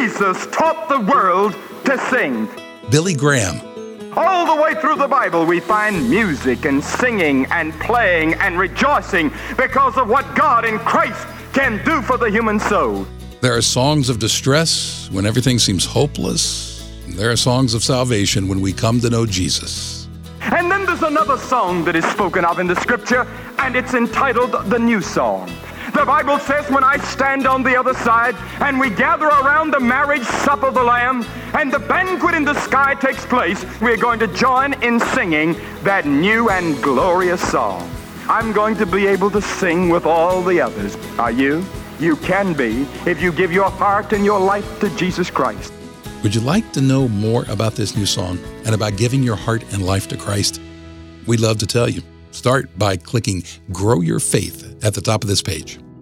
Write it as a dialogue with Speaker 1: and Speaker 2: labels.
Speaker 1: Jesus taught the world to sing.
Speaker 2: Billy Graham.
Speaker 1: All the way through the Bible, we find music and singing and playing and rejoicing because of what God in Christ can do for the human soul.
Speaker 2: There are songs of distress when everything seems hopeless. There are songs of salvation when we come to know Jesus.
Speaker 1: And then there's another song that is spoken of in the Scripture, and it's entitled The New Song. The Bible says, when I stand on the other side and we gather around the marriage supper of the Lamb and the banquet in the sky takes place, we're going to join in singing that new and glorious song. I'm going to be able to sing with all the others. Are you? You can be if you give your heart and your life to Jesus Christ.
Speaker 2: Would you like to know more about this new song and about giving your heart and life to Christ? We'd love to tell you. Start by clicking Grow Your Faith at the top of this page.